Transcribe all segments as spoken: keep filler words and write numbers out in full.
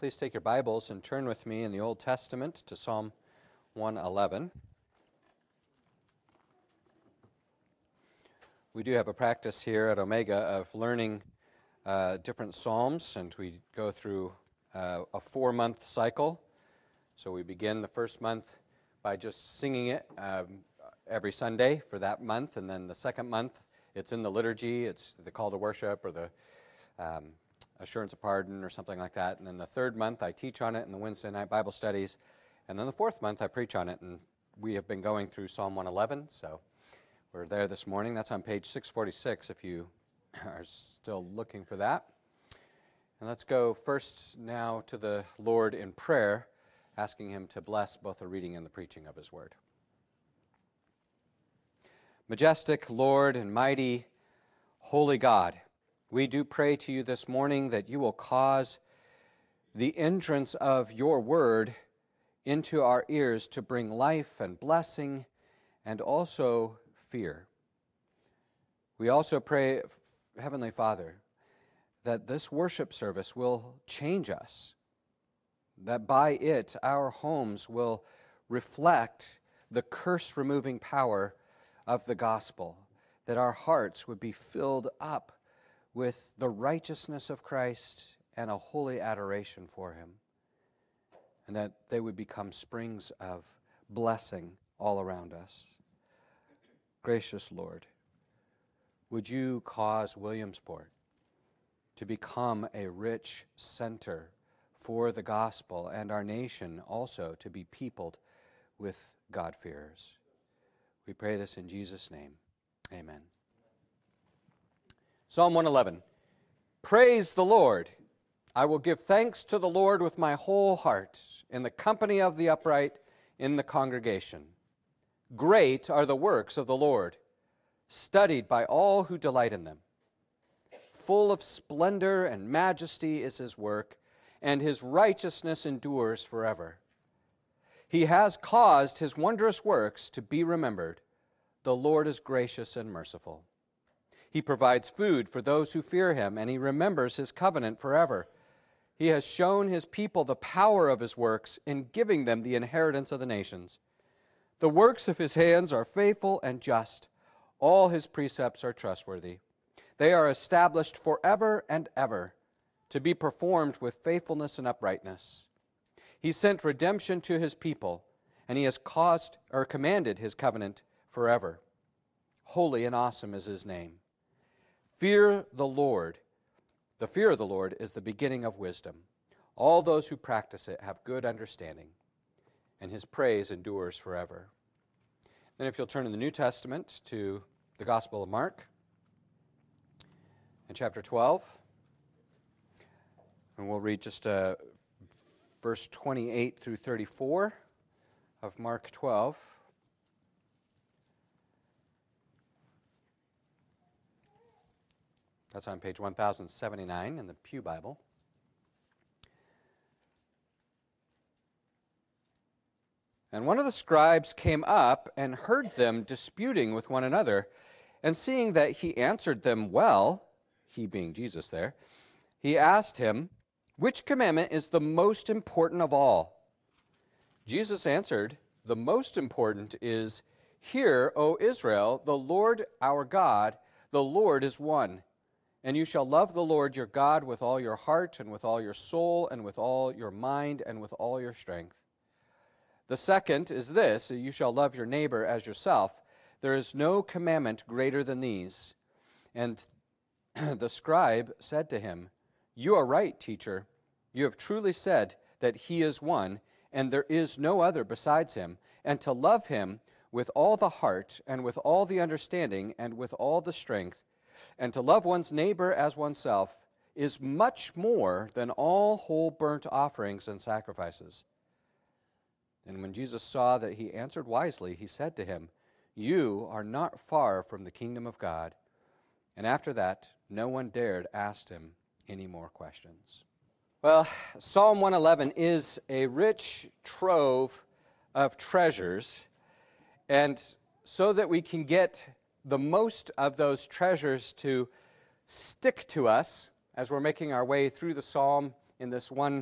Please take your Bibles and turn with me in the Old Testament to Psalm one eleven. We do have a practice here at Omega of learning uh, different psalms, and we go through uh, a four-month cycle. So we begin the first month by just singing it um, every Sunday for that month, and then the second month it's in the liturgy, it's the call to worship or the um, assurance of pardon or something like that. And then the third month I teach on it in the Wednesday night Bible studies, and then the fourth month I preach on it, and we have been going through Psalm one eleven, so we're there this morning. That's on page six forty-six if you are still looking for that. And let's go first now to the Lord in prayer, asking Him to bless both the reading and the preaching of His Word. Majestic Lord and mighty, holy God, we do pray to you this morning that you will cause the entrance of your Word into our ears to bring life and blessing and also fear. We also pray, Heavenly Father, that this worship service will change us, that by it our homes will reflect the curse-removing power of the gospel, that our hearts would be filled up with the righteousness of Christ and a holy adoration for Him, and that they would become springs of blessing all around us. Gracious Lord, would you cause Williamsport to become a rich center for the gospel, and our nation also to be peopled with God-fearers. We pray this in Jesus' name. Amen. Psalm one eleven. Praise the Lord. I will give thanks to the Lord with my whole heart, in the company of the upright, in the congregation. Great are the works of the Lord, studied by all who delight in them. Full of splendor and majesty is His work, and His righteousness endures forever. He has caused His wondrous works to be remembered. The Lord is gracious and merciful. He provides food for those who fear Him, and He remembers His covenant forever. He has shown His people the power of His works in giving them the inheritance of the nations. The works of His hands are faithful and just. All His precepts are trustworthy. They are established forever and ever, to be performed with faithfulness and uprightness. He sent redemption to His people, and He has caused or commanded His covenant forever. Holy and awesome is His name. Fear the Lord. The fear of the Lord is the beginning of wisdom. All those who practice it have good understanding, and His praise endures forever. Then if you'll turn in the New Testament to the Gospel of Mark, in chapter twelve, and we'll read just uh, verse twenty-eight through thirty-four of Mark twelve. That's on page one thousand seventy-nine in the Pew Bible. And one of the scribes came up and heard them disputing with one another, and seeing that he answered them well, he being Jesus there, he asked him, which commandment is the most important of all? Jesus answered, the most important is, Hear, O Israel, the Lord our God, the Lord is one. And you shall love the Lord your God with all your heart and with all your soul and with all your mind and with all your strength. The second is this, you shall love your neighbor as yourself. There is no commandment greater than these. And the scribe said to him, You are right, teacher. You have truly said that He is one, and there is no other besides Him, and to love Him with all the heart and with all the understanding and with all the strength, and to love one's neighbor as oneself is much more than all whole burnt offerings and sacrifices. And when Jesus saw that he answered wisely, He said to him, You are not far from the kingdom of God. And after that, no one dared ask Him any more questions. Well, Psalm one eleven is a rich trove of treasures, and so that we can get the most of those treasures to stick to us as we're making our way through the psalm in this one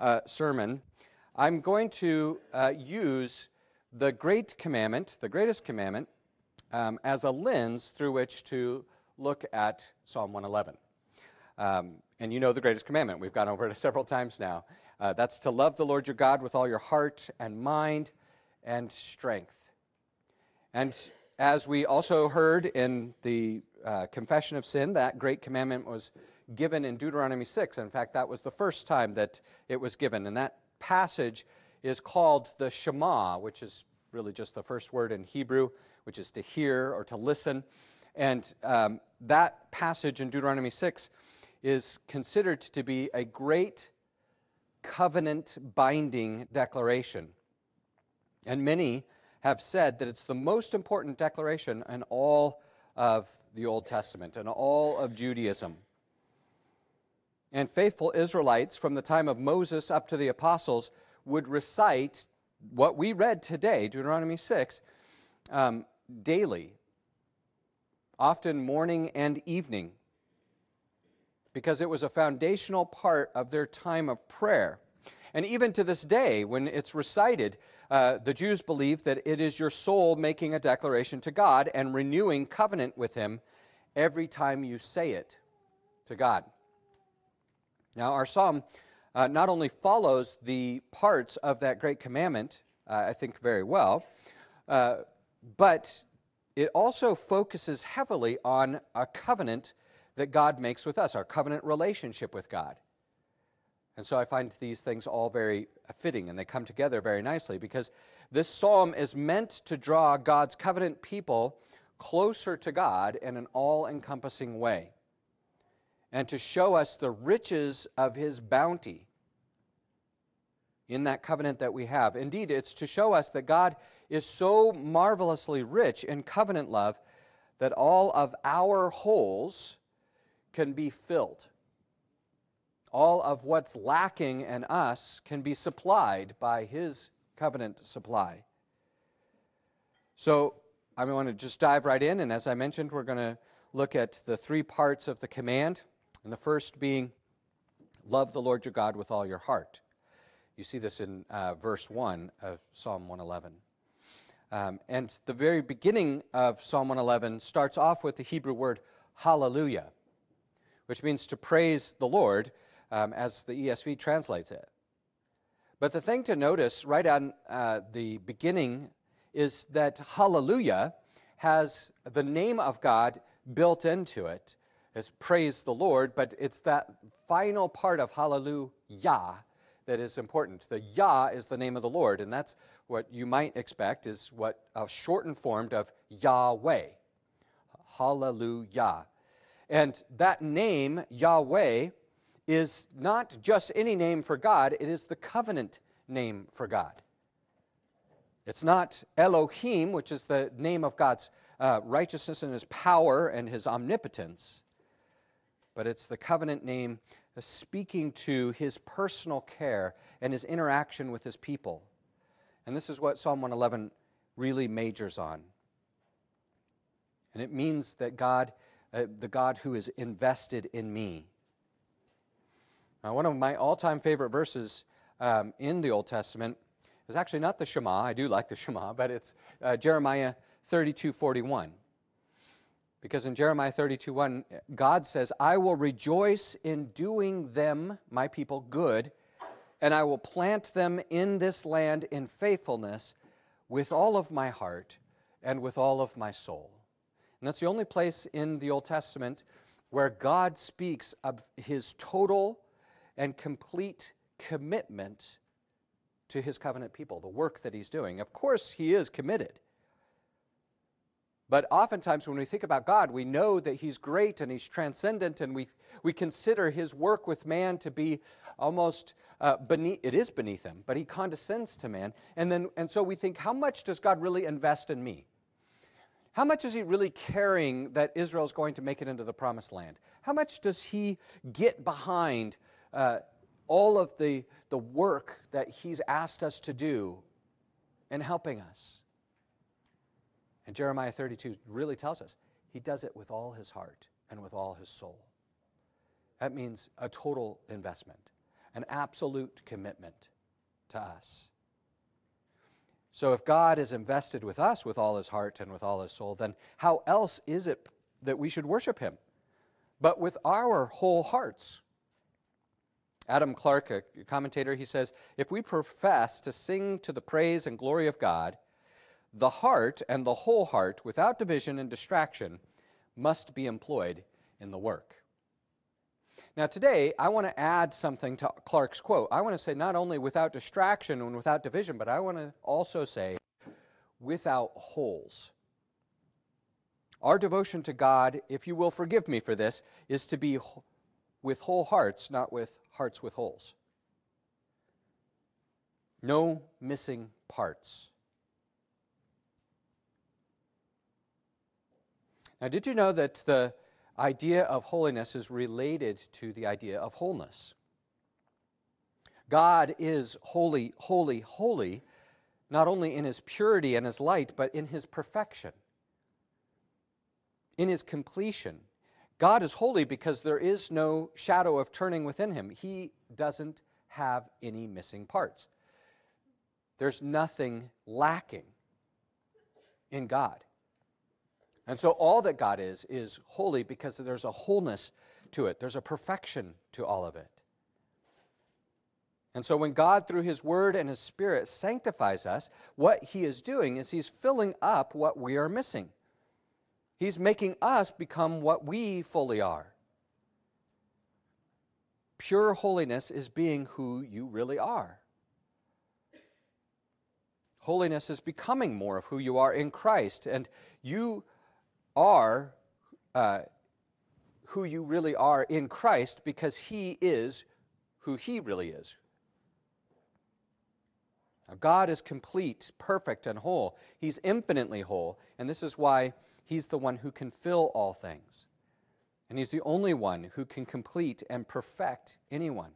uh, sermon, I'm going to uh, use the Great Commandment, the greatest commandment, um, as a lens through which to look at Psalm one eleven. Um, and you know the greatest commandment. We've gone over it several times now. Uh, that's to love the Lord your God with all your heart and mind and strength. And as we also heard in the uh, confession of sin, that great commandment was given in Deuteronomy six. In fact, that was the first time that it was given. And that passage is called the Shema, which is really just the first word in Hebrew, which is to hear or to listen. And um, that passage in Deuteronomy six is considered to be a great covenant binding declaration. And many have said that it's the most important declaration in all of the Old Testament and all of Judaism. And faithful Israelites from the time of Moses up to the apostles would recite what we read today, Deuteronomy six, um, daily, often morning and evening, because it was a foundational part of their time of prayer. And even to this day, when it's recited, uh, the Jews believe that it is your soul making a declaration to God and renewing covenant with Him every time you say it to God. Now, our psalm uh, not only follows the parts of that great commandment, uh, I think very well, uh, but it also focuses heavily on a covenant that God makes with us, our covenant relationship with God. And so I find these things all very fitting, and they come together very nicely, because this psalm is meant to draw God's covenant people closer to God in an all-encompassing way, and to show us the riches of His bounty in that covenant that we have. Indeed, it's to show us that God is so marvelously rich in covenant love that all of our holes can be filled. All of what's lacking in us can be supplied by His covenant supply. So I want to just dive right in, and as I mentioned, we're going to look at the three parts of the command, and the first being, love the Lord your God with all your heart. You see this in uh, verse one of Psalm one eleven. Um, and the very beginning of Psalm one eleven starts off with the Hebrew word hallelujah, which means to praise the Lord, um, as the E S V translates it. But the thing to notice right on uh, the beginning is that hallelujah has the name of God built into it. It's praise the Lord, but it's that final part of hallelujah that is important. The Yah is the name of the Lord, and that's what you might expect is what a shortened form of Yahweh. Hallelujah. And that name, Yahweh, is not just any name for God, it is the covenant name for God. It's not Elohim, which is the name of God's uh, righteousness and His power and His omnipotence, but it's the covenant name speaking to His personal care and His interaction with His people. And this is what Psalm one eleven really majors on. And it means that God, uh, the God who is invested in me. Now, one of my all-time favorite verses um, in the Old Testament is actually not the Shema. I do like the Shema, but it's uh, Jeremiah thirty-two forty-one. Because in Jeremiah thirty-two one, God says, I will rejoice in doing them, my people, good, and I will plant them in this land in faithfulness with all of my heart and with all of my soul. And that's the only place in the Old Testament where God speaks of His total and complete commitment to His covenant people, the work that He's doing. Of course, He is committed. But oftentimes when we think about God, we know that He's great and He's transcendent, and we we consider His work with man to be almost uh, beneath, it is beneath Him, but He condescends to man. And then and so we think, how much does God really invest in me? How much is He really caring that Israel's going to make it into the promised land? How much does He get behind uh, all of the, the work that He's asked us to do in helping us? And Jeremiah thirty-two really tells us He does it with all His heart and with all His soul. That means a total investment. an absolute commitment to us. So if God is invested with us with all his heart and with all his soul, then how else is it that we should worship him but with our whole hearts? Adam Clarke, a commentator, he says, if we profess to sing to the praise and glory of God, the heart and the whole heart, without division and distraction, must be employed in the work. Now today, I want to add something to Clarke's quote. I want to say not only without distraction and without division, but I want to also say without holes. Our devotion to God, if you will forgive me for this, is to be with whole hearts, not with hearts with holes. No missing parts. Now, did you know that the idea of holiness is related to the idea of wholeness? God is holy, holy, holy, not only in his purity and his light, but in his perfection, in his completion. God is holy because there is no shadow of turning within him. He doesn't have any missing parts. There's nothing lacking in God. And so all that God is, is holy because there's a wholeness to it. There's a perfection to all of it. And so when God, through his word and his spirit, sanctifies us, what he is doing is he's filling up what we are missing. He's making us become what we fully are. Pure holiness is being who you really are. Holiness is becoming more of who you are in Christ, and you are uh, who you really are in Christ because he is who he really is. Now, God is complete, perfect, and whole. He's infinitely whole, and this is why he's the one who can fill all things. And he's the only one who can complete and perfect anyone.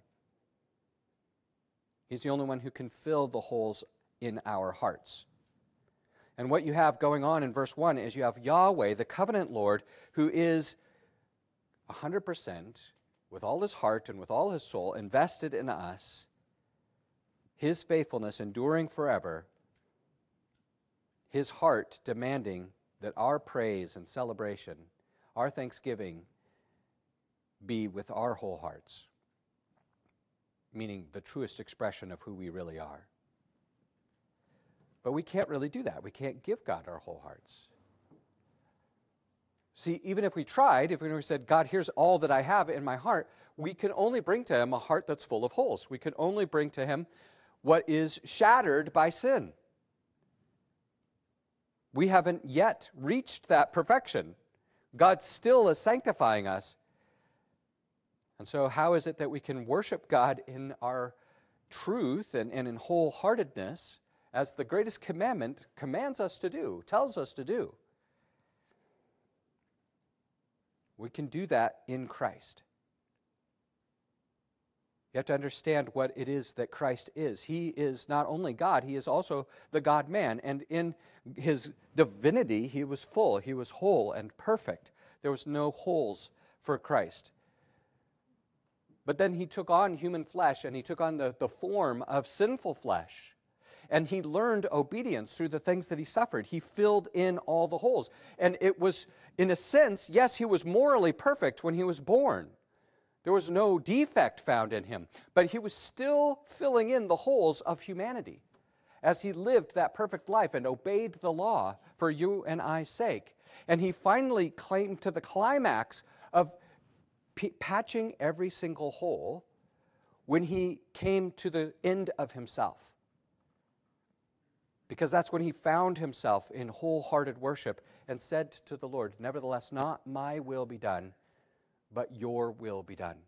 He's the only one who can fill the holes in our hearts. And what you have going on in verse one is you have Yahweh, the covenant Lord, who is one hundred percent, with all his heart and with all his soul, invested in us, his faithfulness enduring forever, his heart demanding that our praise and celebration, our thanksgiving, be with our whole hearts, meaning the truest expression of who we really are. But we can't really do that. We can't give God our whole hearts. See, even if we tried, if we said, God, here's all that I have in my heart, we can only bring to him a heart that's full of holes. We can only bring to him what is shattered by sin. We haven't yet reached that perfection. God still is sanctifying us. And so how is it that we can worship God in our truth and, and in wholeheartedness, as the greatest commandment commands us to do, tells us to do? We can do that in Christ. You have to understand what it is that Christ is. He is not only God, he is also the God-man. And in his divinity, he was full, he was whole and perfect. There was no holes for Christ. But then he took on human flesh, and he took on the, the form of sinful flesh. And he learned obedience through the things that he suffered. He filled in all the holes. And it was, in a sense, yes, he was morally perfect when he was born. There was no defect found in him. But he was still filling in the holes of humanity as he lived that perfect life and obeyed the law for you and I's sake. And he finally came to the climax of p- patching every single hole when he came to the end of himself. Because that's when he found himself in wholehearted worship and said to the Lord, nevertheless, not my will be done, but your will be done.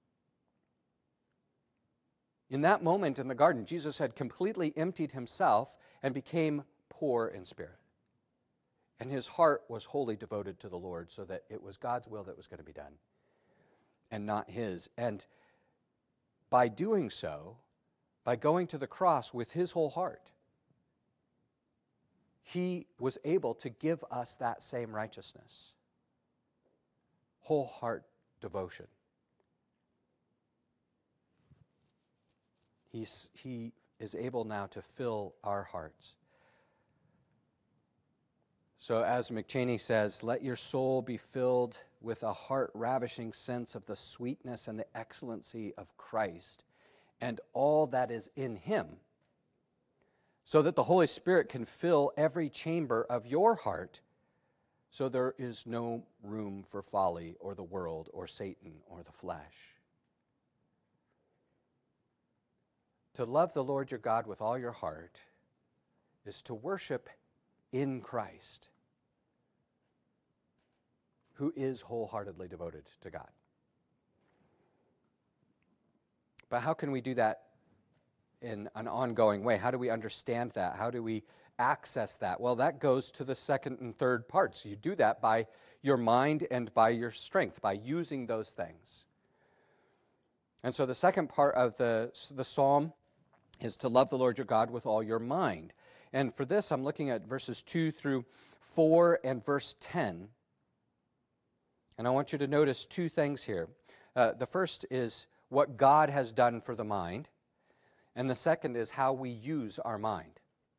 In that moment in the garden, Jesus had completely emptied himself and became poor in spirit. And his heart was wholly devoted to the Lord, so that it was God's will that was going to be done and not his. And by doing so, by going to the cross with his whole heart, he was able to give us that same righteousness. Whole heart devotion. He's, he is able now to fill our hearts. So as McChaney says, let your soul be filled with a heart-ravishing sense of the sweetness and the excellency of Christ and all that is in him, so that the Holy Spirit can fill every chamber of your heart, so there is no room for folly or the world or Satan or the flesh. To love the Lord your God with all your heart is to worship in Christ, who is wholeheartedly devoted to God. But how can we do that in an ongoing way? How do we understand that? How do we access that? Well, that goes to the second and third parts. You do that by your mind and by your strength, by using those things. And so the second part of the, the psalm is to love the Lord your God with all your mind. And for this, I'm looking at verses two through four and verse ten. And I want you to notice two things here. Uh, the first is what God has done for the mind, and the second is how we use our mind.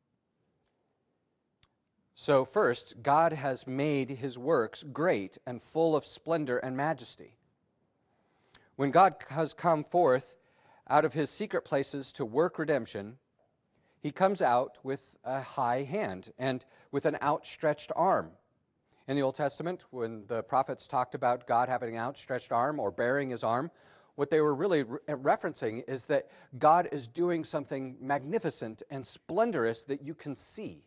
So first, God has made his works great and full of splendor and majesty. When God has come forth out of his secret places to work redemption, he comes out with a high hand and with an outstretched arm. In the Old Testament, when the prophets talked about God having an outstretched arm or bearing his arm, what they were really re- referencing is that God is doing something magnificent and splendorous that you can see.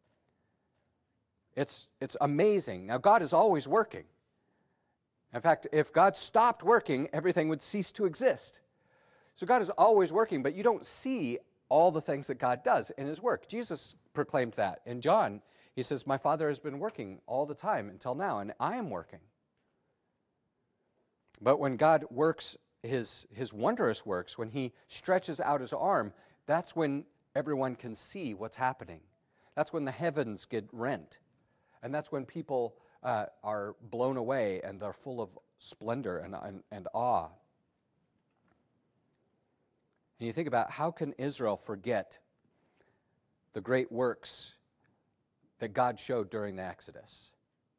It's, it's amazing. Now, God is always working. In fact, if God stopped working, everything would cease to exist. So God is always working, but you don't see all the things that God does in his work. Jesus proclaimed that in John. He says, my Father has been working all the time until now, and I am working. But when God works his, his wondrous works, when he stretches out his arm, that's when everyone can see what's happening. That's when the heavens get rent. And that's when people uh, are blown away and they're full of splendor and, and, and awe. And you think about, how can Israel forget the great works that God showed during the Exodus?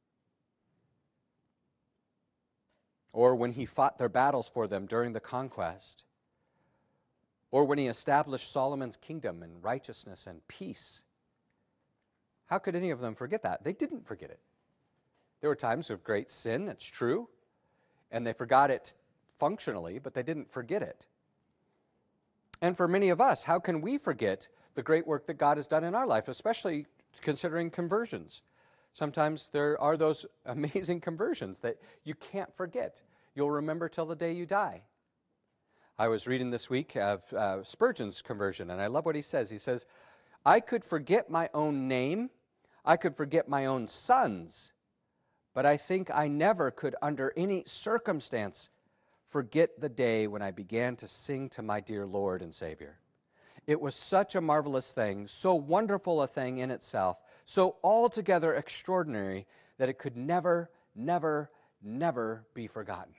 Or when he fought their battles for them during the conquest? Or when he established Solomon's kingdom in righteousness and peace? How could any of them forget that? They didn't forget it. There were times of great sin, it's true, and they forgot it functionally, but they didn't forget it. And for many of us, how can we forget the great work that God has done in our life, especially considering conversions? Sometimes there are those amazing conversions that you can't forget. You'll remember till the day you die. I was reading this week of uh, Spurgeon's conversion, and I love what he says. He says, I could forget my own name, I could forget my own sons, but I think I never could, under any circumstance, forget the day when I began to sing to my dear Lord and Savior. It was such a marvelous thing, so wonderful a thing in itself, so altogether extraordinary that it could never, never, never be forgotten.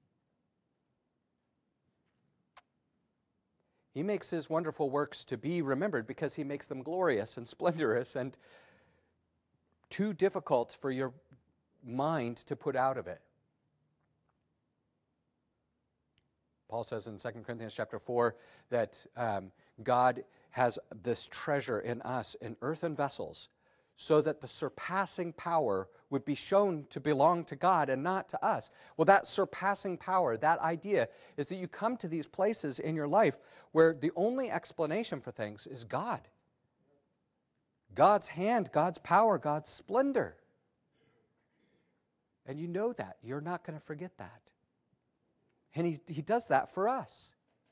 He makes his wonderful works to be remembered because he makes them glorious and splendorous and too difficult for your mind to put out of it. Paul says in Second Corinthians chapter four that um, God has this treasure in us in earthen vessels so that the surpassing power would be shown to belong to God and not to us. Well, that surpassing power, that idea, is that you come to these places in your life where the only explanation for things is God. God's hand, God's power, God's splendor. And you know that. You're not going to forget that. And he, he does that for us.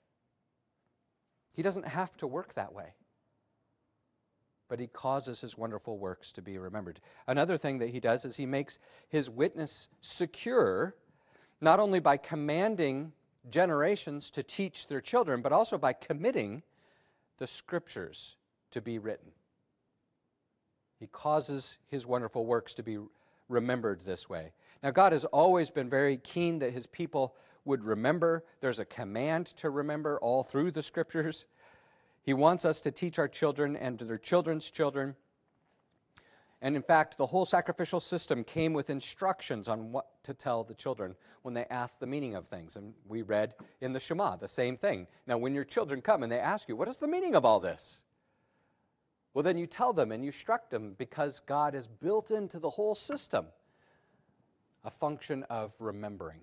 He doesn't have to work that way. But he causes his wonderful works to be remembered. Another thing that he does is he makes his witness secure, not only by commanding generations to teach their children, but also by committing the scriptures to be written. He causes his wonderful works to be remembered this way. Now, God has always been very keen that his people would remember. There's a command to remember all through the scriptures. He wants us to teach our children and to their children's children. And in fact, the whole sacrificial system came with instructions on what to tell the children when they asked the meaning of things. And we read in the Shema the same thing. Now, when your children come and they ask you, what is the meaning of all this? Well, then you tell them and you instruct them, because God has built into the whole system a function of remembering.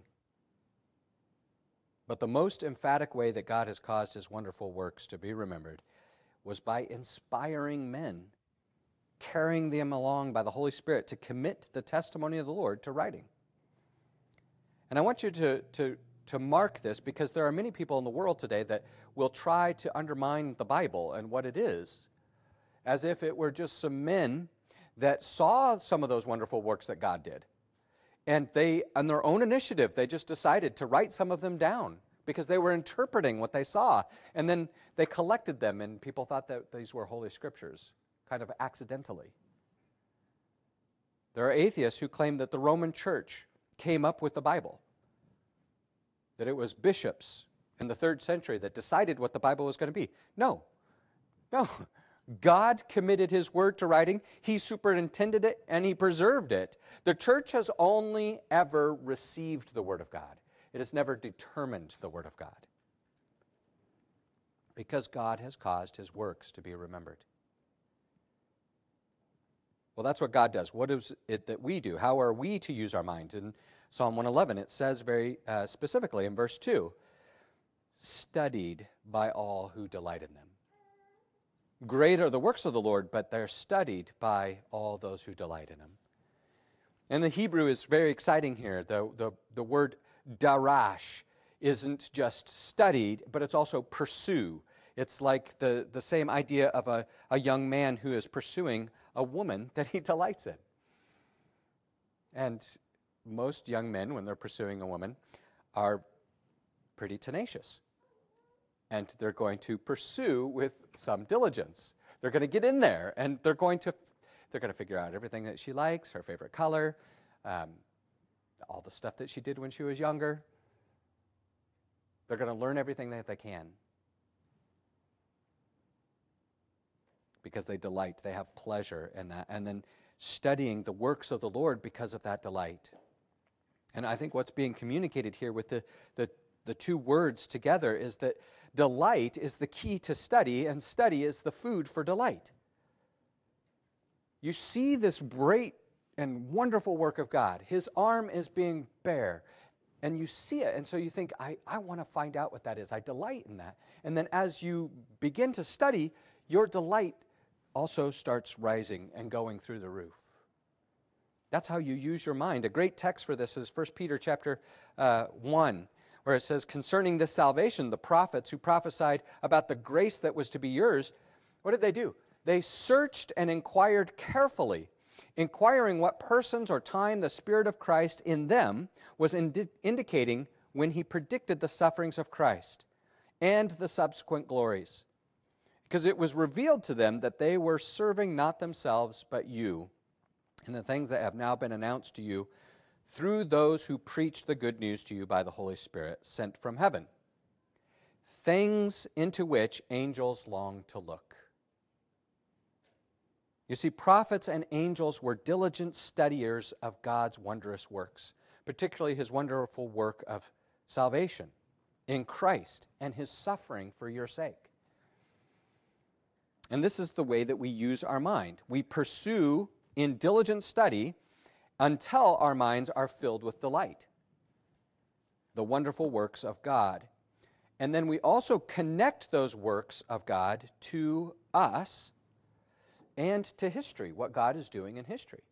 But the most emphatic way that God has caused his wonderful works to be remembered was by inspiring men, carrying them along by the Holy Spirit to commit the testimony of the Lord to writing. And I want you to, to, to mark this, because there are many people in the world today that will try to undermine the Bible and what it is, as if it were just some men that saw some of those wonderful works that God did. And they, on their own initiative, they just decided to write some of them down because they were interpreting what they saw. And then they collected them, and people thought that these were Holy Scriptures, kind of accidentally. There are atheists who claim that the Roman Church came up with the Bible, that it was bishops in the third century that decided what the Bible was going to be. No, no. God committed his word to writing, he superintended it, and he preserved it. The church has only ever received the word of God. It has never determined the word of God, because God has caused his works to be remembered. Well, that's what God does. What is it that we do? How are we to use our minds? In Psalm one eleven, it says very uh, specifically in verse two, studied by all who delight in them. Great are the works of the Lord, but they're studied by all those who delight in him. And the Hebrew is very exciting here. The, the, the word darash isn't just studied, but it's also pursue. It's like the, the same idea of a, a young man who is pursuing a woman that he delights in. And most young men, when they're pursuing a woman, are pretty tenacious. And they're going to pursue with some diligence. They're going to get in there, and they're going to they're going to figure out everything that she likes, her favorite color, um, all the stuff that she did when she was younger. They're going to learn everything that they can, because they delight, they have pleasure in that, and then studying the works of the Lord because of that delight. And I think what's being communicated here with the the The two words together is that delight is the key to study, and study is the food for delight. You see this great and wonderful work of God. His arm is being bare, and you see it, and so you think, I, I want to find out what that is. I delight in that. And then as you begin to study, your delight also starts rising and going through the roof. That's how you use your mind. A great text for this is First Peter chapter uh, one. Where it says, concerning this salvation, the prophets who prophesied about the grace that was to be yours, what did they do? They searched and inquired carefully, inquiring what persons or time the Spirit of Christ in them was indi- indicating when he predicted the sufferings of Christ and the subsequent glories. Because it was revealed to them that they were serving not themselves but you, and the things that have now been announced to you through those who preach the good news to you by the Holy Spirit sent from heaven, things into which angels long to look. You see, prophets and angels were diligent studiers of God's wondrous works, particularly his wonderful work of salvation in Christ and his suffering for your sake. And this is the way that we use our mind. We pursue in diligent study until our minds are filled with delight, the wonderful works of God. And then we also connect those works of God to us and to history, what God is doing in history.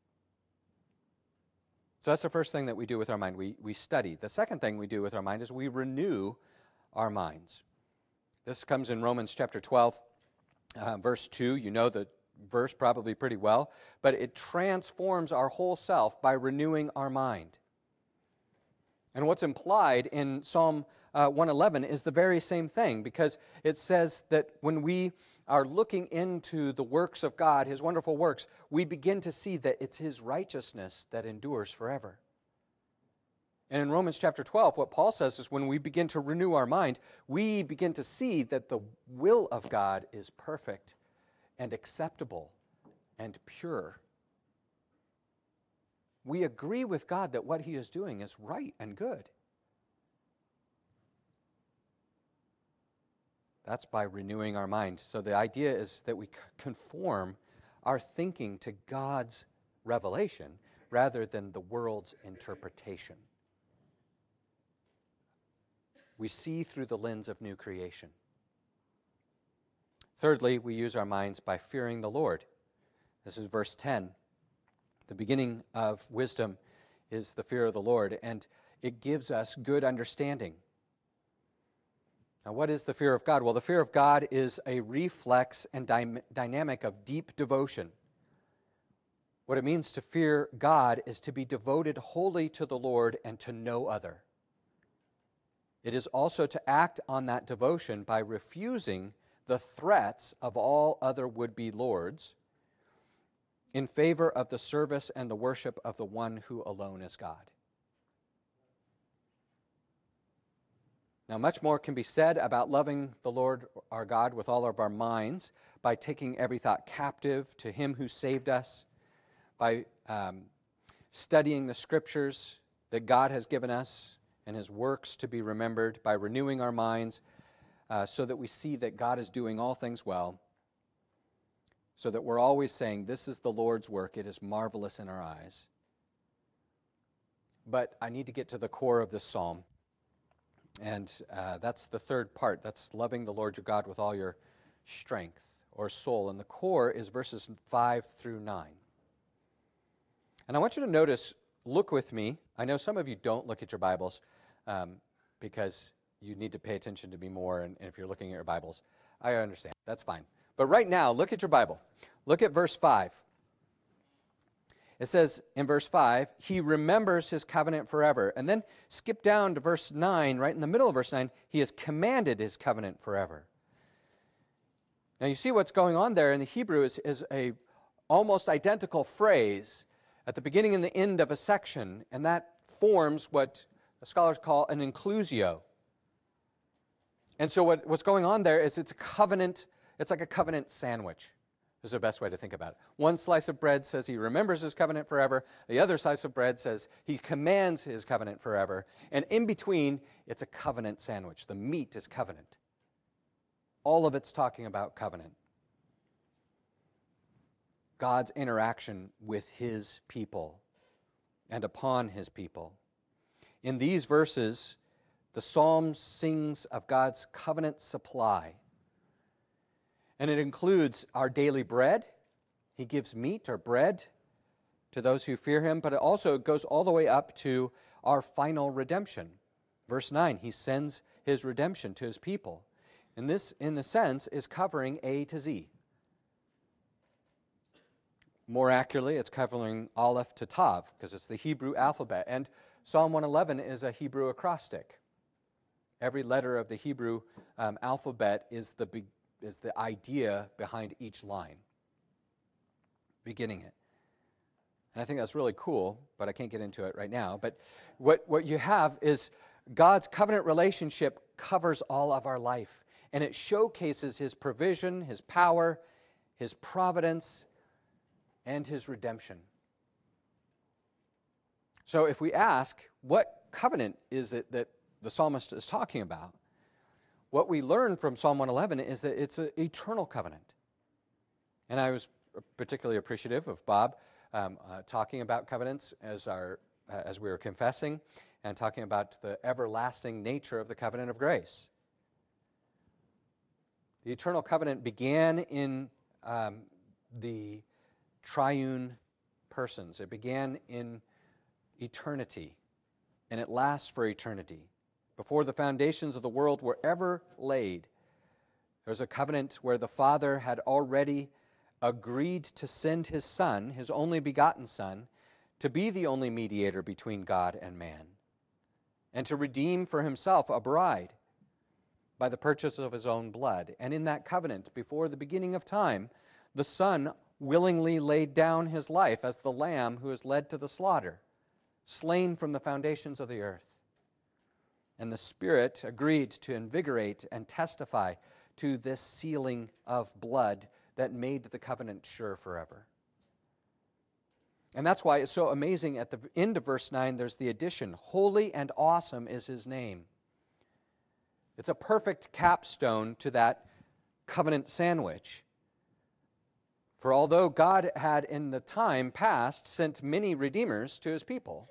So that's the first thing that we do with our mind. We, we study. The second thing we do with our mind is we renew our minds. This comes in Romans chapter twelve, uh, verse two. You know the verse probably pretty well, but it transforms our whole self by renewing our mind. And what's implied in Psalm uh, one eleven is the very same thing, because it says that when we are looking into the works of God, his wonderful works, we begin to see that it's his righteousness that endures forever. And in Romans chapter twelve, what Paul says is when we begin to renew our mind, we begin to see that the will of God is perfect and acceptable and pure. We agree with God that what he is doing is right and good. That's by renewing our mind. So the idea is that we conform our thinking to God's revelation rather than the world's interpretation. We see through the lens of new creation. Thirdly, we use our minds by fearing the Lord. This is verse ten. The beginning of wisdom is the fear of the Lord, and it gives us good understanding. Now, what is the fear of God? Well, the fear of God is a reflex and dy- dynamic of deep devotion. What it means to fear God is to be devoted wholly to the Lord and to no other. It is also to act on that devotion by refusing the threats of all other would-be lords in favor of the service and the worship of the one who alone is God. Now, much more can be said about loving the Lord our God with all of our minds by taking every thought captive to him who saved us, by um, studying the scriptures that God has given us and his works to be remembered, by renewing our minds uh, so that we see that God is doing all things well, so that we're always saying, this is the Lord's work, it is marvelous in our eyes. But I need to get to the core of this psalm. And uh, that's the third part. That's loving the Lord your God with all your strength or soul. And the core is verses five through nine. And I want you to notice, look with me. I know some of you don't look at your Bibles um, because you need to pay attention to me more. And, and if you're looking at your Bibles, I understand. That's fine. But right now, look at your Bible. Look at verse five. It says in verse five, he remembers his covenant forever. And then skip down to verse nine, right in the middle of verse nine, he has commanded his covenant forever. Now you see what's going on there in the Hebrew is, is a almost identical phrase at the beginning and the end of a section, and that forms what the scholars call an inclusio. And so what, what's going on there is it's a covenant, it's like a covenant sandwich. Is the best way to think about it. One slice of bread says he remembers his covenant forever. The other slice of bread says he commands his covenant forever. And in between, it's a covenant sandwich. The meat is covenant. All of it's talking about covenant. God's interaction with his people and upon his people. In these verses, the psalm sings of God's covenant supply. And it includes our daily bread. He gives meat or bread to those who fear him, but it also goes all the way up to our final redemption. Verse nine, he sends his redemption to his people. And this, in a sense, is covering A to Z. More accurately, it's covering Aleph to Tav, because it's the Hebrew alphabet. And Psalm one eleven is a Hebrew acrostic. Every letter of the Hebrew um, alphabet is the beginning. is the idea behind each line, beginning it. And I think that's really cool, but I can't get into it right now. But what, what you have is God's covenant relationship covers all of our life, and it showcases his provision, his power, his providence, and his redemption. So if we ask, what covenant is it that the psalmist is talking about? What we learn from Psalm one eleven is that it's an eternal covenant. And I was particularly appreciative of Bob um, uh, talking about covenants as, our, uh, as we were confessing and talking about the everlasting nature of the covenant of grace. The eternal covenant began in um, the triune persons. It began in eternity, and it lasts for eternity. Before the foundations of the world were ever laid, there was a covenant where the Father had already agreed to send his Son, his only begotten Son, to be the only mediator between God and man, and to redeem for himself a bride by the purchase of his own blood. And in that covenant, before the beginning of time, the Son willingly laid down his life as the lamb who is led to the slaughter, slain from the foundations of the earth. And the Spirit agreed to invigorate and testify to this sealing of blood that made the covenant sure forever. And that's why it's so amazing at the end of verse nine, there's the addition, holy and awesome is his name. It's a perfect capstone to that covenant sandwich. For although God had in the time past sent many redeemers to his people,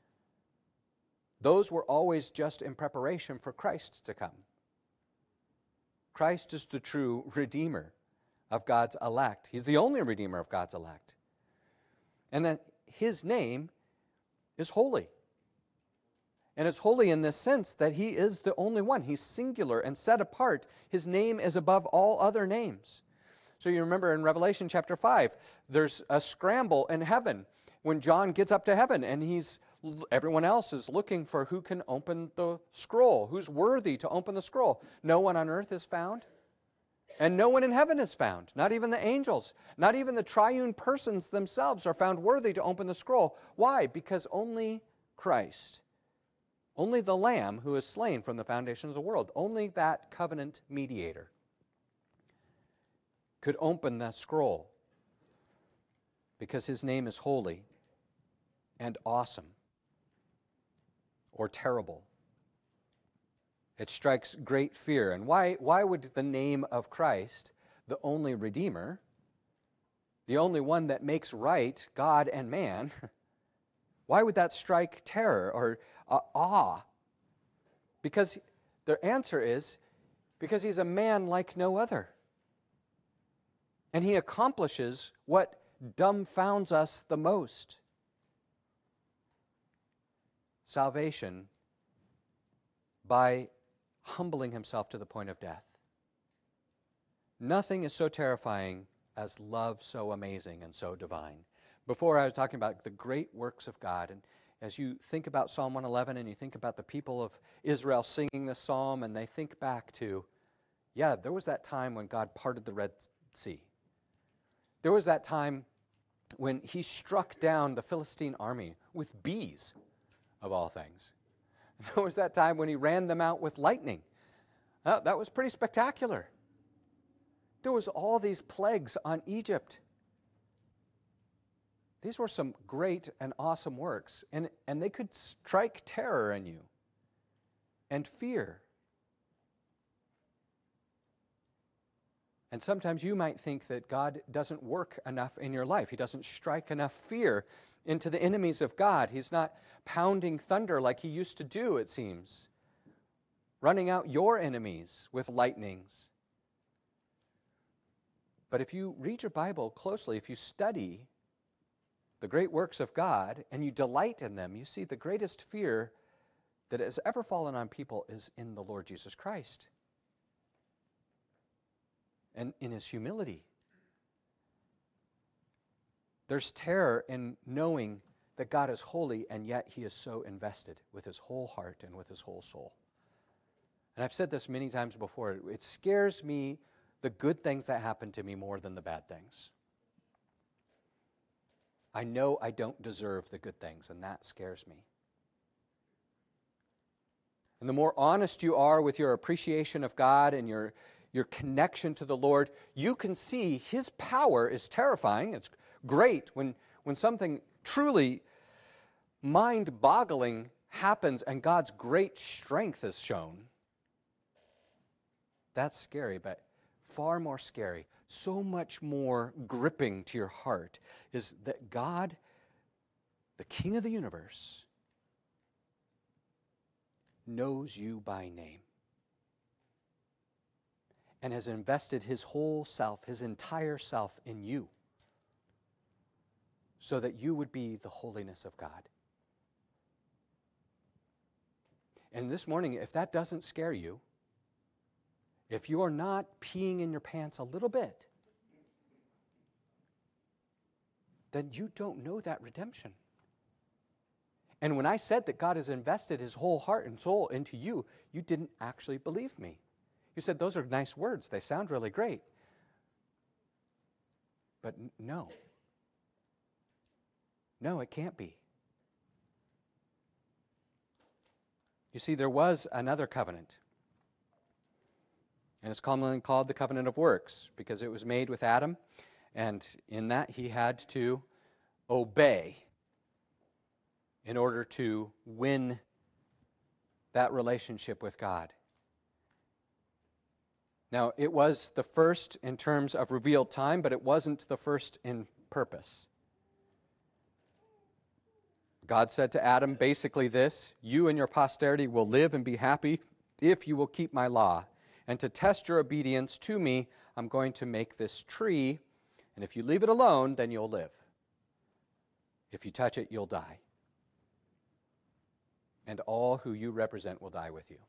those were always just in preparation for Christ to come. Christ is the true Redeemer of God's elect. He's the only Redeemer of God's elect. And that his name is holy. And it's holy in this sense that he is the only one. He's singular and set apart. His name is above all other names. So you remember in Revelation chapter five, there's a scramble in heaven when John gets up to heaven and he's everyone else is looking for who can open the scroll, who's worthy to open the scroll. No one on earth is found, and no one in heaven is found, not even the angels, not even the triune persons themselves are found worthy to open the scroll. Why? Because only Christ, only the Lamb who is slain from the foundations of the world, only that covenant mediator could open that scroll, because his name is holy and awesome or terrible. It strikes great fear. And why, why would the name of Christ, the only Redeemer, the only one that makes right God and man, why would that strike terror or uh, awe? Because the answer is because he's a man like no other. And he accomplishes what dumbfounds us the most. Salvation by humbling himself to the point of death. Nothing is so terrifying as love so amazing and so divine. Before I was talking about the great works of God, and as you think about Psalm one eleven and you think about the people of Israel singing this psalm, and they think back to, yeah, there was that time when God parted the Red Sea. There was that time when he struck down the Philistine army with bees, of all things. There was that time when he ran them out with lightning. Uh, that was pretty spectacular. There was all these plagues on Egypt. These were some great and awesome works, and, and they could strike terror in you and fear. And sometimes you might think that God doesn't work enough in your life. He doesn't strike enough fear into the enemies of God. He's not pounding thunder like he used to do, it seems, running out your enemies with lightnings. But if you read your Bible closely, if you study the great works of God and you delight in them, you see the greatest fear that has ever fallen on people is in the Lord Jesus Christ and in his humility. There's terror in knowing that God is holy, and yet he is so invested with his whole heart and with his whole soul. And I've said this many times before, it scares me, the good things that happen to me, more than the bad things. I know I don't deserve the good things, and that scares me. And the more honest you are with your appreciation of God and your, your connection to the Lord, you can see his power is terrifying. It's great when, when something truly mind-boggling happens and God's great strength is shown. That's scary, but far more scary, so much more gripping to your heart, is that God, the King of the universe, knows you by name and has invested his whole self, his entire self in you, so that you would be the holiness of God. And this morning, if that doesn't scare you, if you are not peeing in your pants a little bit, then you don't know that redemption. And when I said that God has invested his whole heart and soul into you, you didn't actually believe me. You said, those are nice words. They sound really great. But no. No, it can't be. You see, there was another covenant. And it's commonly called the covenant of works because it was made with Adam. And in that he had to obey in order to win that relationship with God. Now, it was the first in terms of revealed time, but it wasn't the first in purpose. God said to Adam basically this: you and your posterity will live and be happy if you will keep my law. And to test your obedience to me, I'm going to make this tree, and if you leave it alone, then you'll live. If you touch it, you'll die. And all who you represent will die with you.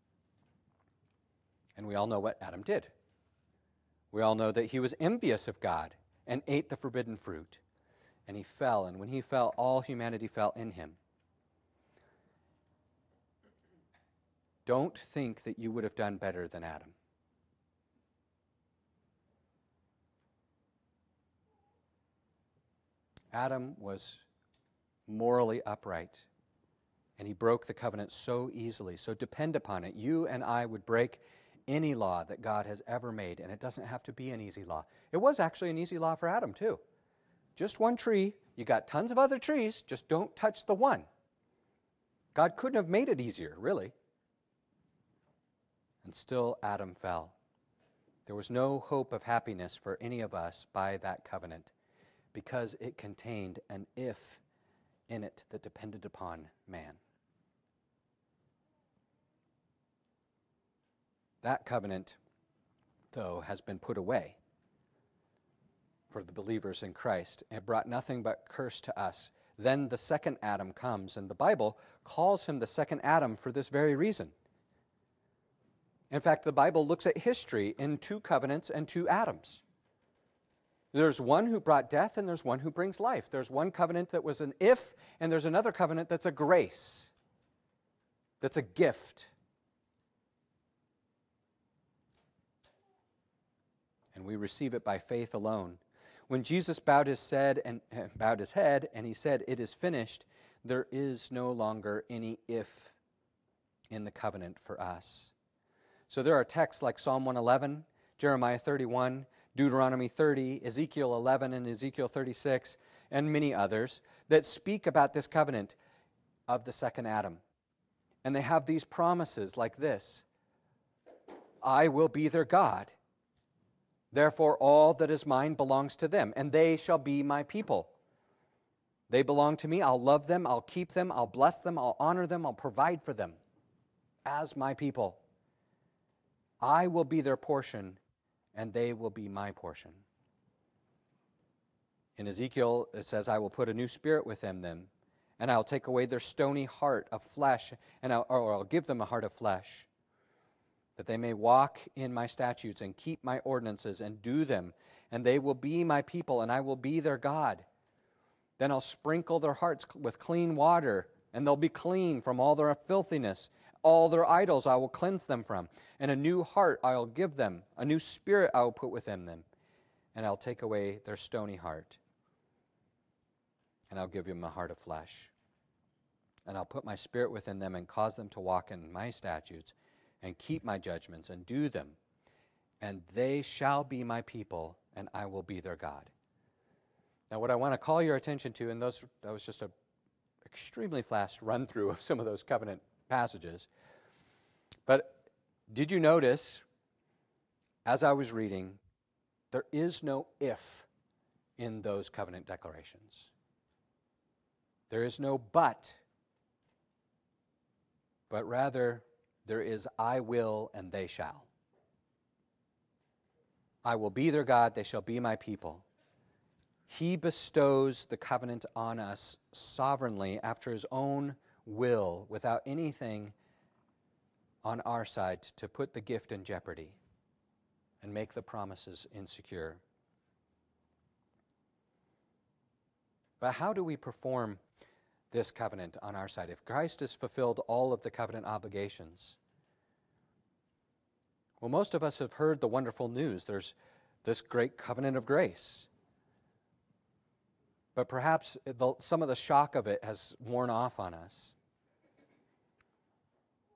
And we all know what Adam did. We all know that he was envious of God and ate the forbidden fruit. And he fell, and when he fell, all humanity fell in him. Don't think that you would have done better than Adam. Adam was morally upright, and he broke the covenant so easily. So depend upon it. You and I would break any law that God has ever made, and it doesn't have to be an easy law. It was actually an easy law for Adam, too. Just one tree. You got tons of other trees. Just don't touch the one. God couldn't have made it easier, really. And still Adam fell. There was no hope of happiness for any of us by that covenant because it contained an if in it that depended upon man. That covenant, though, has been put away for the believers in Christ. It brought nothing but curse to us. Then the second Adam comes, and the Bible calls him the second Adam for this very reason. In fact, the Bible looks at history in two covenants and two Adams. There's one who brought death, and there's one who brings life. There's one covenant that was an if, and there's another covenant that's a grace, that's a gift. And we receive it by faith alone. When Jesus bowed his head and uh, bowed his head and he said, "It is finished," there is no longer any if in the covenant for us. So there are texts like Psalm one eleven, Jeremiah thirty-one, Deuteronomy thirty, Ezekiel eleven, and Ezekiel thirty-six, and many others that speak about this covenant of the second Adam. And they have these promises like this: I will be their God. Therefore, all that is mine belongs to them, and they shall be my people. They belong to me. I'll love them. I'll keep them. I'll bless them. I'll honor them. I'll provide for them as my people. I will be their portion, and they will be my portion. In Ezekiel, it says, I will put a new spirit within them, and I'll take away their stony heart of flesh, and I'll, or I'll give them a heart of flesh, that they may walk in my statutes and keep my ordinances and do them, and they will be my people, and I will be their God. Then I'll sprinkle their hearts with clean water, and they'll be clean from all their filthiness. All their idols I will cleanse them from, and a new heart I will give them, a new spirit I will put within them, and I'll take away their stony heart, and I'll give them a heart of flesh. And I'll put my spirit within them and cause them to walk in my statutes and keep my judgments and do them, and they shall be my people, and I will be their God. Now, what I want to call your attention to, and those that was just an extremely fast run-through of some of those covenant passages, but did you notice, as I was reading, there is no if in those covenant declarations. There is no but, but rather there is I will and they shall. I will be their God, they shall be my people. He bestows the covenant on us sovereignly after his own will, without anything on our side to put the gift in jeopardy and make the promises insecure. But how do we perform this covenant on our side? If Christ has fulfilled all of the covenant obligations, well, most of us have heard the wonderful news. There's this great covenant of grace. But perhaps the, some of the shock of it has worn off on us.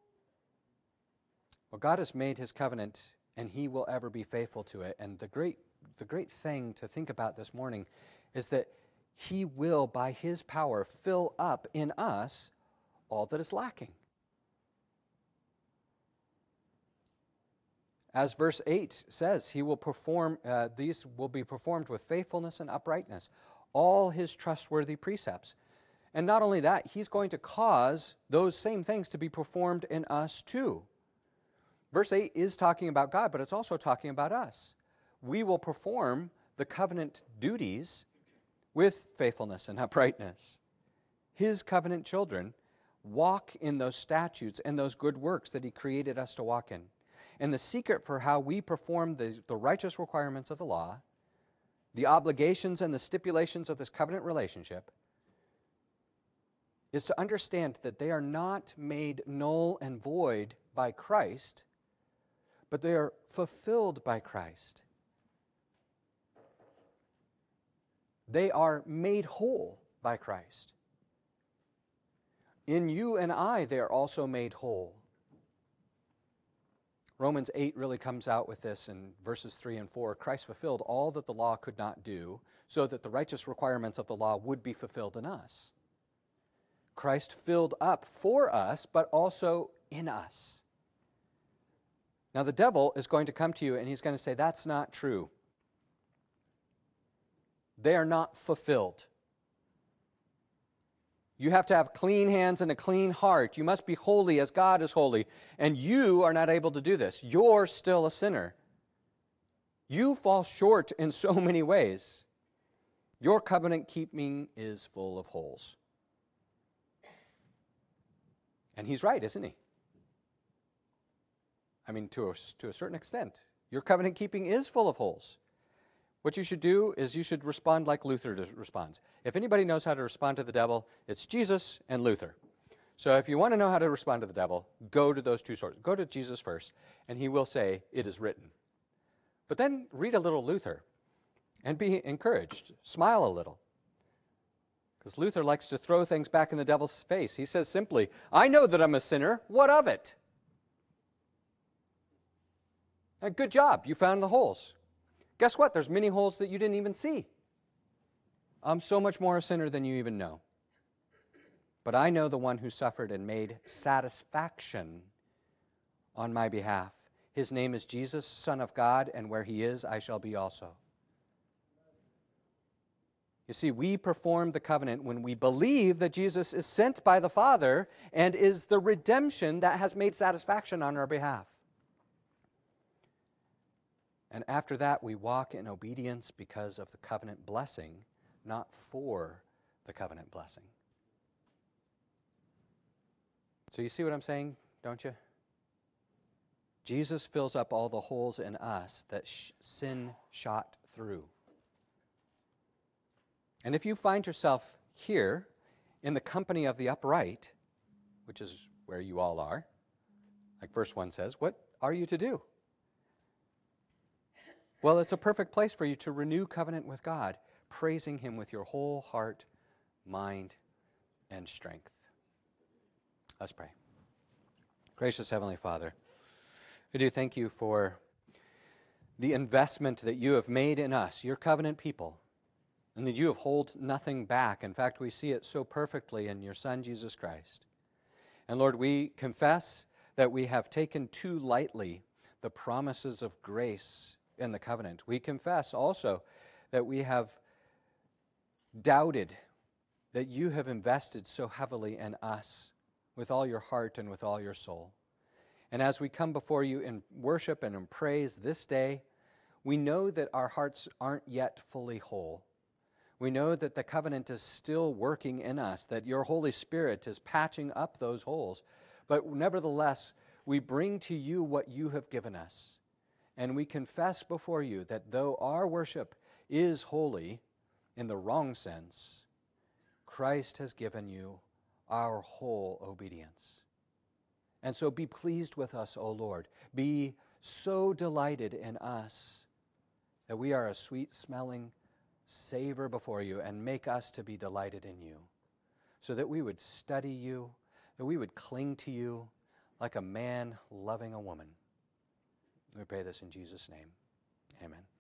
Well, God has made his covenant, and he will ever be faithful to it. And the great, the great thing to think about this morning is that he will, by his power, fill up in us all that is lacking. As verse eight says, he will perform, uh, these will be performed with faithfulness and uprightness, all his trustworthy precepts. And not only that, he's going to cause those same things to be performed in us too. Verse eight is talking about God, but it's also talking about us. We will perform the covenant duties with faithfulness and uprightness. His covenant children walk in those statutes and those good works that he created us to walk in. And the secret for how we perform the, the righteous requirements of the law, the obligations and the stipulations of this covenant relationship, is to understand that they are not made null and void by Christ, but they are fulfilled by Christ. They are made whole by Christ. In you and I, they are also made whole. Romans eight really comes out with this in verses three and four. Christ fulfilled all that the law could not do, so that the righteous requirements of the law would be fulfilled in us. Christ filled up for us, but also in us. Now the devil is going to come to you and he's going to say, that's not true. They are not fulfilled. You have to have clean hands and a clean heart. You must be holy as God is holy. And you are not able to do this. You're still a sinner. You fall short in so many ways. Your covenant keeping is full of holes. And he's right, isn't he? I mean, to a, to a certain extent. Your covenant keeping is full of holes. What you should do is you should respond like Luther responds. If anybody knows how to respond to the devil, it's Jesus and Luther. So if you want to know how to respond to the devil, go to those two sources. Go to Jesus first, and he will say, it is written. But then read a little Luther and be encouraged. Smile a little. Because Luther likes to throw things back in the devil's face. He says simply, I know that I'm a sinner. What of it? Now, good job. You found the holes. Guess what? There's many holes that you didn't even see. I'm so much more a sinner than you even know. But I know the one who suffered and made satisfaction on my behalf. His name is Jesus, Son of God, and where he is, I shall be also. You see, we perform the covenant when we believe that Jesus is sent by the Father and is the redemption that has made satisfaction on our behalf. And after that, we walk in obedience because of the covenant blessing, not for the covenant blessing. So you see what I'm saying, don't you? Jesus fills up all the holes in us that sh- sin shot through. And if you find yourself here in the company of the upright, which is where you all are, like verse one says, what are you to do? Well, it's a perfect place for you to renew covenant with God, praising him with your whole heart, mind, and strength. Let's pray. Gracious Heavenly Father, I do thank you for the investment that you have made in us, your covenant people, and that you have held nothing back. In fact, we see it so perfectly in your Son, Jesus Christ. And Lord, we confess that we have taken too lightly the promises of grace in the covenant. We confess also that we have doubted that you have invested so heavily in us with all your heart and with all your soul. And as we come before you in worship and in praise this day, we know that our hearts aren't yet fully whole. We know that the covenant is still working in us, that your Holy Spirit is patching up those holes. But nevertheless, we bring to you what you have given us. And we confess before you that though our worship is holy in the wrong sense, Christ has given you our whole obedience. And so be pleased with us, O Lord. Be so delighted in us that we are a sweet-smelling savor before you, and make us to be delighted in you, so that we would study you, that we would cling to you like a man loving a woman. We pray this in Jesus' name. Amen.